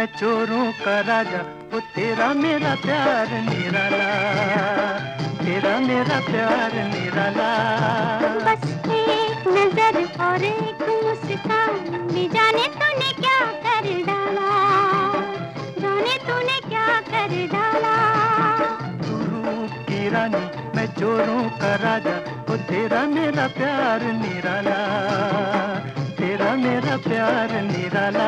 मैं चोरों का राजा, वो तेरा मेरा प्यार निराला, तेरा मेरा प्यार निराला। बस एक नजर और एक मुस्कान में जाने तूने क्या कर डाला, जाने तूने क्या कर डाला। तू रूप की रानी, मैं चोरों का राजा, वो तेरा मेरा प्यार निराला, तेरा मेरा प्यार निराला।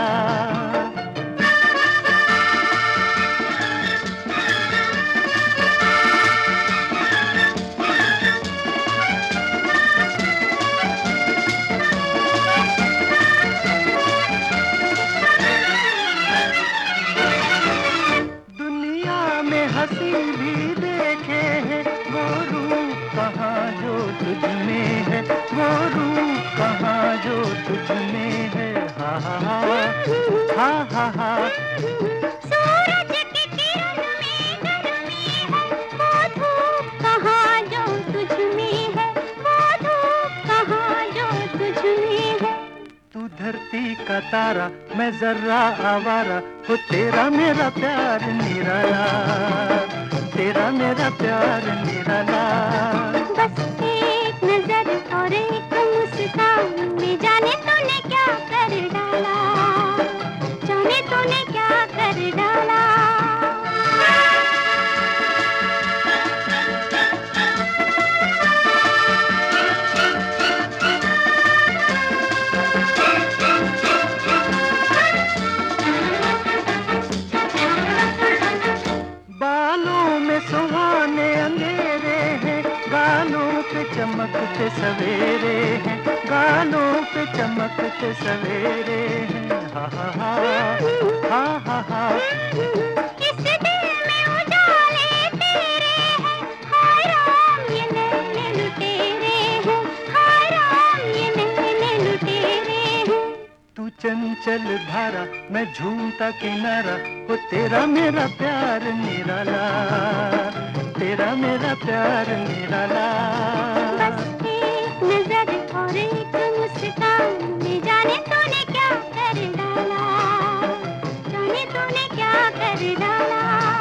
दुनिया में हंसी भी देखे हैं, वो रूप कहाँ जो तुझ में है, वो रूप कहाँ जो तुझ में है। हा हा हा हा हा हा। सूरज की किरण में गर्मी है, वो धूप कहाँ जो तुझ में है, वो धूप कहाँ जो तुझ में है। तू धरती का तारा, मैं जर्रा आवारा, वो तेरा मेरा प्यार निराला, तेरा मेरा प्यार निराला। बस एक नजर और एक मुस्कान में जाने तूने क्या कर डाला, जाने तूने क्या कर डाला। बालों में सुहाने अंधेरे हैं, गालों पे चमकते सवेरे हैं, गालों पे चमकते सवेरे हैं। हा हा हा हा हा हा। इस दिल में उजाले तेरे हैं, हाय राम ये नैने लुटेरे हैं, हाय राम ये नैने लुटेरे हैं। तू चंचल धारा, मैं झूमता किनारा, वो तेरा मेरा प्यार निराला, तेरा मेरा प्यार निराला। बस एक नजर और एक मुस्कान में जाने तूने क्या कर डाला, जाने तूने क्या कर डाला।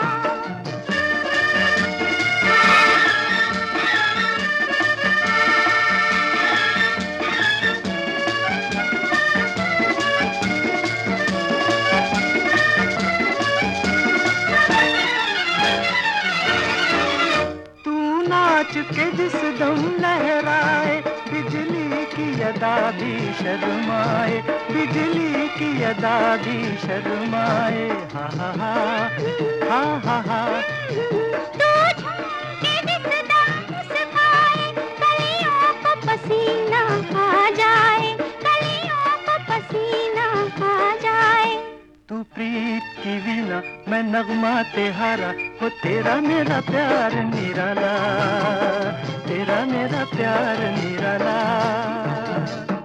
तू नाच के जिस दम लहराए, बिजली की अदा भी शर्माए, बिजली की अदा भी शर्माए। हा हा हा हा हा हा। तू झूम के जिस दम मुस्काए, कलियों को पसीना आ जाए, कलियों को पसीना आ जाए। तू प्रीत की वीणा, मैं नगमा तेहारा, वो तेरा मेरा प्यार निराला, तेरा मेरा प्यार निराला।